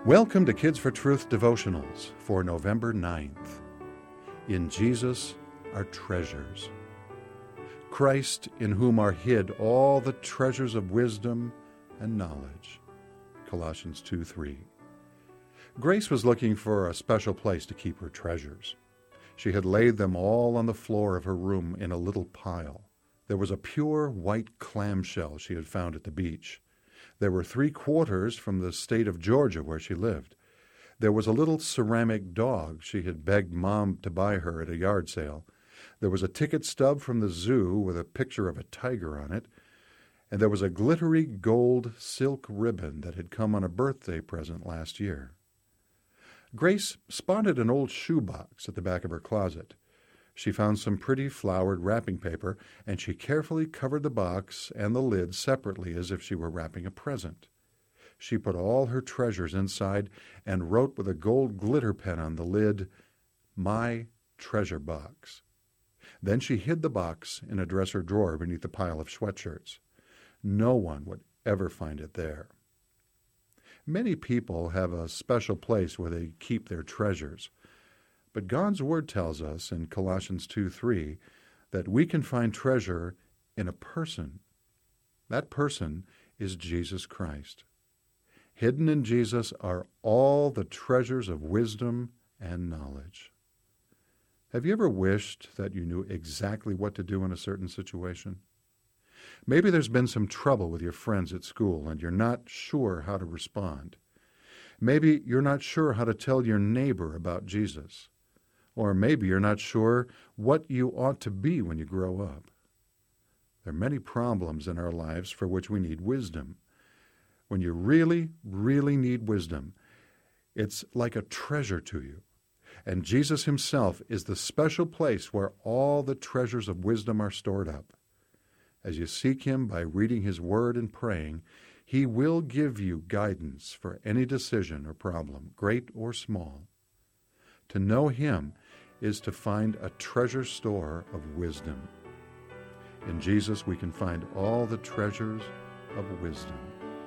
Welcome to Kids for Truth devotionals for November 9th. In Jesus are treasures. Christ, in whom are hid all the treasures of wisdom and knowledge. Colossians 2:3. Grace was looking for a special place to keep her treasures. She had laid them all on the floor of her room in a little pile. There was a pure white clamshell she had found at the beach. There were 3 quarters from the state of Georgia where she lived. There was a little ceramic dog she had begged Mom to buy her at a yard sale. There was a ticket stub from the zoo with a picture of a tiger on it. And there was a glittery gold silk ribbon that had come on a birthday present last year. Grace spotted an old shoebox at the back of her closet. She found some pretty flowered wrapping paper, and she carefully covered the box and the lid separately as if she were wrapping a present. She put all her treasures inside and wrote with a gold glitter pen on the lid, "My treasure box." Then she hid the box in a dresser drawer beneath a pile of sweatshirts. No one would ever find it there. Many people have a special place where they keep their treasures. But God's Word tells us in Colossians 2:3 that we can find treasure in a person. That person is Jesus Christ. Hidden in Jesus are all the treasures of wisdom and knowledge. Have you ever wished that you knew exactly what to do in a certain situation? Maybe there's been some trouble with your friends at school and you're not sure how to respond. Maybe you're not sure how to tell your neighbor about Jesus. Or maybe you're not sure what you ought to be when you grow up. There are many problems in our lives for which we need wisdom. When you really, really need wisdom, it's like a treasure to you. And Jesus himself is the special place where all the treasures of wisdom are stored up. As you seek him by reading his word and praying, he will give you guidance for any decision or problem, great or small. To know him is to find a treasure store of wisdom. In Jesus, we can find all the treasures of wisdom.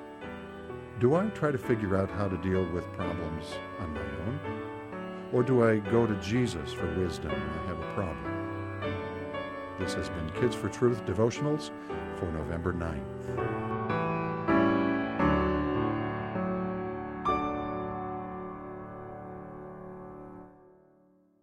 Do I try to figure out how to deal with problems on my own? Or do I go to Jesus for wisdom when I have a problem? This has been Kids for Truth devotionals for November 9th.